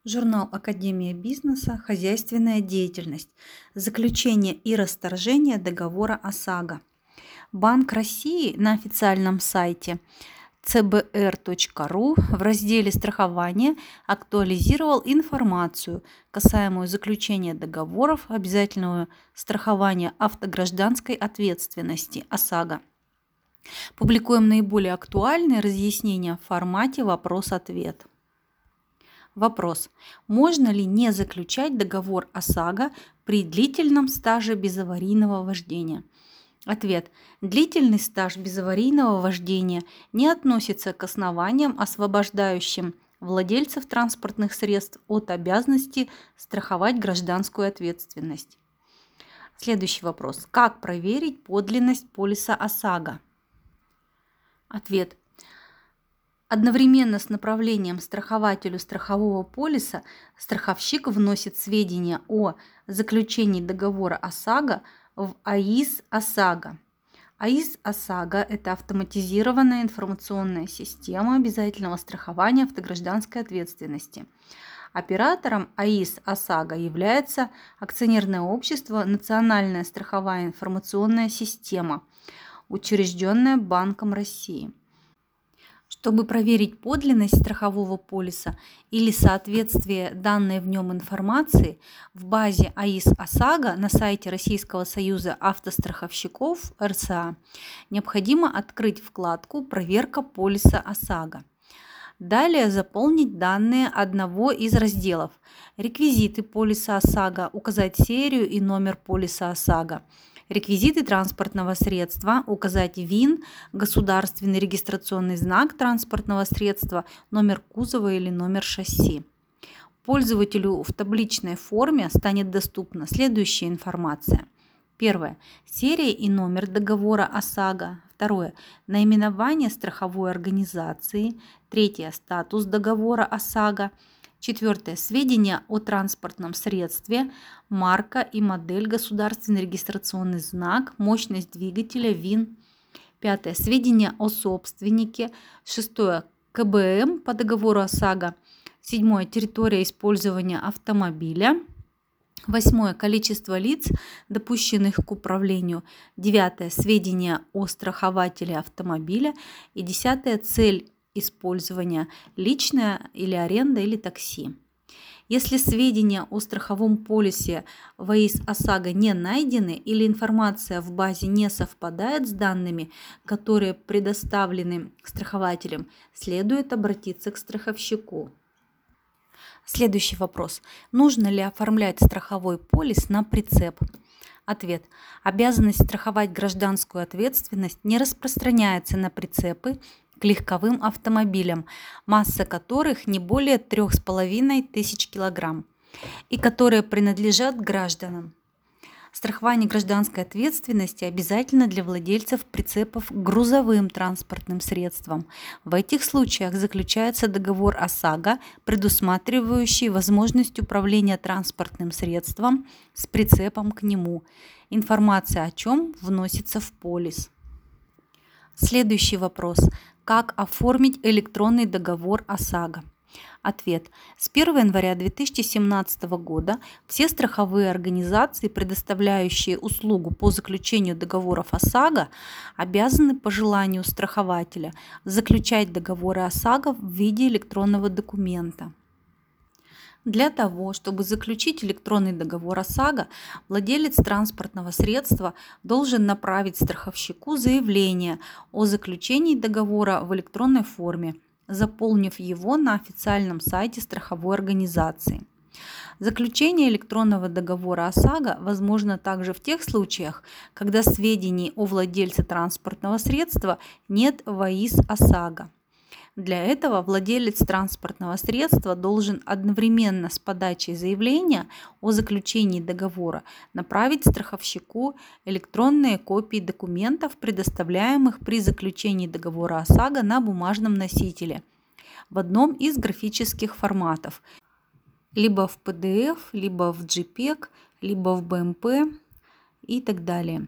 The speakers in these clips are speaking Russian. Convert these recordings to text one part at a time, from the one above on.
Журнал «Академия бизнеса. Хозяйственная деятельность. Заключение и расторжение договора ОСАГО». Банк России на официальном сайте cbr.ru в разделе «Страхование» актуализировал информацию, касаемую заключения договоров обязательного страхования автогражданской ответственности ОСАГО. Публикуем наиболее актуальные разъяснения в формате «Вопрос-ответ». Вопрос. Можно ли не заключать договор ОСАГО при длительном стаже безаварийного вождения? Ответ. Длительный стаж безаварийного вождения не относится к основаниям, освобождающим владельцев транспортных средств от обязанности страховать гражданскую ответственность. Следующий вопрос. Как проверить подлинность полиса ОСАГО? Ответ. Одновременно с направлением страхователю страхового полиса страховщик вносит сведения о заключении договора ОСАГО в АИС ОСАГО. АИС ОСАГО – это автоматизированная информационная система обязательного страхования автогражданской ответственности. Оператором АИС ОСАГО является акционерное общество «Национальная страховая информационная система», учрежденная Банком России. Чтобы проверить подлинность страхового полиса или соответствие данной в нем информации, в базе АИС ОСАГО на сайте Российского союза автостраховщиков РСА необходимо открыть вкладку «Проверка полиса ОСАГО». Далее заполнить данные одного из разделов: реквизиты полиса ОСАГО, указать серию и номер полиса ОСАГО, реквизиты транспортного средства, указать ВИН, государственный регистрационный знак транспортного средства, номер кузова или номер шасси. Пользователю в табличной форме станет доступна следующая информация. Первое. Серия и номер договора ОСАГО. Второе. Наименование страховой организации. Третье. Статус договора ОСАГО. Четвертое. Сведения о транспортном средстве, марка и модель, государственный регистрационный знак, мощность двигателя, ВИН. Пятое. Сведения о собственнике. Шестое. КБМ по договору ОСАГО. Седьмое. Территория использования автомобиля. Восьмое. Количество лиц, допущенных к управлению. Девятое. Сведения о страхователе автомобиля. И десятое. Цель использования: личная или аренда или такси. Если сведения о страховом полисе в АИС ОСАГО не найдены или информация в базе не совпадает с данными, которые предоставлены страхователем, следует обратиться к страховщику. Следующий вопрос. Нужно ли оформлять страховой полис на прицеп? Ответ. Обязанность страховать гражданскую ответственность не распространяется на прицепы к легковым автомобилям, масса которых не более 3500 кг и которые принадлежат гражданам. Страхование гражданской ответственности обязательно для владельцев прицепов к грузовым транспортным средствам. В этих случаях заключается договор ОСАГО, предусматривающий возможность управления транспортным средством с прицепом к нему. Информация о чем вносится в полис. Следующий вопрос. Как оформить электронный договор ОСАГО? Ответ. С 1 января 2017 года все страховые организации, предоставляющие услугу по заключению договоров ОСАГО, обязаны по желанию страхователя заключать договоры ОСАГО в виде электронного документа. Для того, чтобы заключить электронный договор ОСАГО, владелец транспортного средства должен направить страховщику заявление о заключении договора в электронной форме, заполнив его на официальном сайте страховой организации. Заключение электронного договора ОСАГО возможно также в тех случаях, когда сведений о владельце транспортного средства нет в АИС ОСАГО. Для этого владелец транспортного средства должен одновременно с подачей заявления о заключении договора направить страховщику электронные копии документов, предоставляемых при заключении договора ОСАГО на бумажном носителе в одном из графических форматов, либо в PDF, либо в JPEG, либо в BMP и так далее.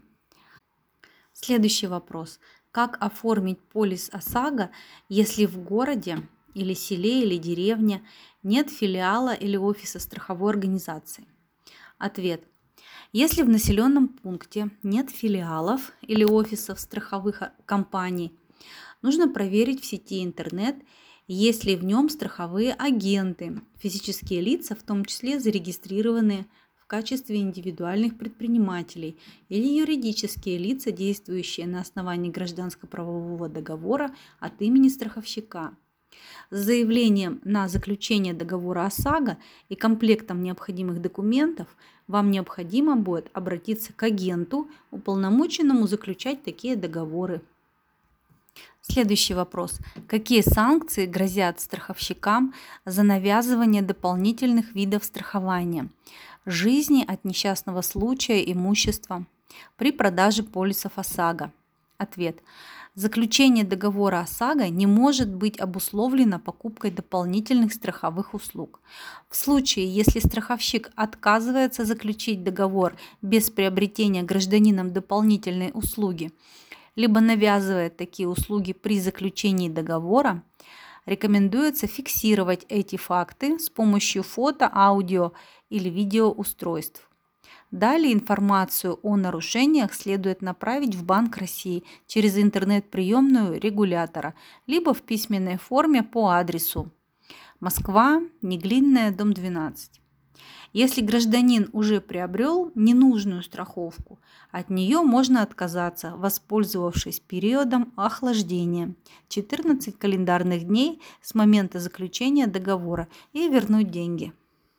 Следующий вопрос. Как оформить полис ОСАГО, если в городе или селе или деревне нет филиала или офиса страховой организации? Ответ. Если в населенном пункте нет филиалов или офисов страховых компаний, нужно проверить в сети интернет, есть ли в нем страховые агенты, физические лица, в том числе зарегистрированные в качестве индивидуальных предпринимателей или юридические лица, действующие на основании гражданско-правового договора от имени страховщика. С заявлением на заключение договора ОСАГО и комплектом необходимых документов вам необходимо будет обратиться к агенту, уполномоченному заключать такие договоры. Следующий вопрос. Какие санкции грозят страховщикам за навязывание дополнительных видов страхования жизни от несчастного случая, имущества при продаже полисов ОСАГО? Ответ. Заключение договора ОСАГО не может быть обусловлено покупкой дополнительных страховых услуг. В случае, если страховщик отказывается заключить договор без приобретения гражданином дополнительной услуги, либо навязывает такие услуги при заключении договора, рекомендуется фиксировать эти факты с помощью фото, аудио или видеоустройств. Далее информацию о нарушениях следует направить в Банк России через интернет-приемную регулятора, либо в письменной форме по адресу Москва, Неглинная, дом 12. Если гражданин уже приобрел ненужную страховку, от нее можно отказаться, воспользовавшись периодом охлаждения 14 календарных дней с момента заключения договора и вернуть деньги.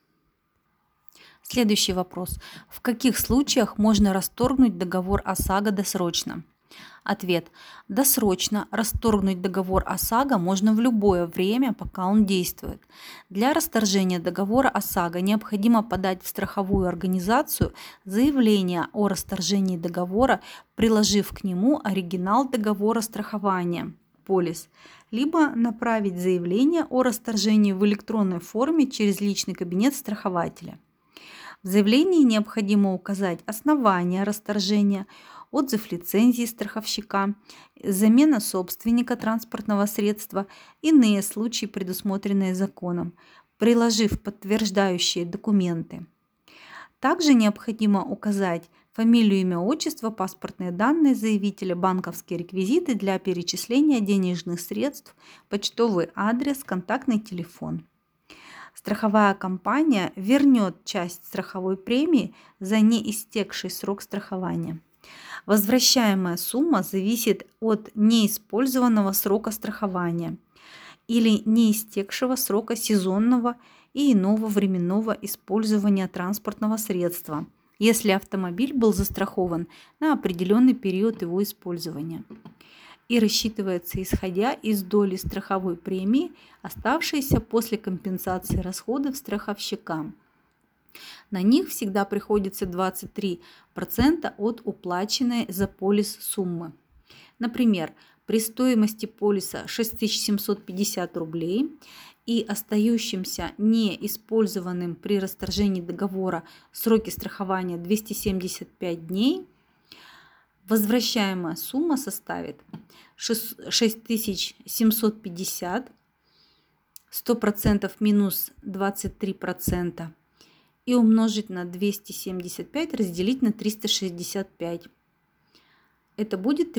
Следующий вопрос. В каких случаях можно расторгнуть договор ОСАГО досрочно? Ответ. Досрочно расторгнуть договор ОСАГО можно в любое время, пока он действует. Для расторжения договора ОСАГО необходимо подать в страховую организацию заявление о расторжении договора, приложив к нему оригинал договора страхования, полис, либо направить заявление о расторжении в электронной форме через личный кабинет страхователя. В заявлении необходимо указать основания расторжения, отзыв лицензии страховщика, замена собственника транспортного средства, иные случаи, предусмотренные законом, приложив подтверждающие документы. Также необходимо указать фамилию, имя, отчество, паспортные данные заявителя, банковские реквизиты для перечисления денежных средств, почтовый адрес, контактный телефон. Страховая компания вернет часть страховой премии за неистекший срок страхования. Возвращаемая сумма зависит от неиспользованного срока страхования или неистекшего срока сезонного и иного временного использования транспортного средства, если автомобиль был застрахован на определенный период его использования, и рассчитывается исходя из доли страховой премии, оставшейся после компенсации расходов страховщика. На них всегда приходится 23% от уплаченной за полис суммы. Например, при стоимости полиса 6750 рублей и остающимся неиспользованным при расторжении договора сроки страхования 275 дней, возвращаемая сумма составит 6750, 100% минус 23%, и умножить на 275 разделить на 365. Это будет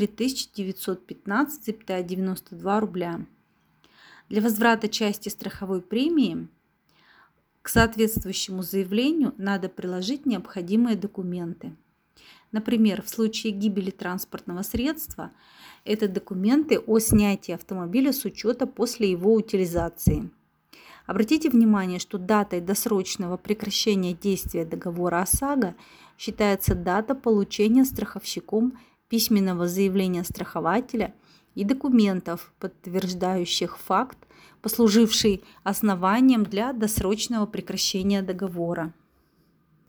3915,92 рубля. Для возврата части страховой премии к соответствующему заявлению надо приложить необходимые документы. Например, в случае гибели транспортного средства это документы о снятии автомобиля с учета после его утилизации. Обратите внимание, что датой досрочного прекращения действия договора ОСАГО считается дата получения страховщиком письменного заявления страхователя и документов, подтверждающих факт, послуживший основанием для досрочного прекращения договора.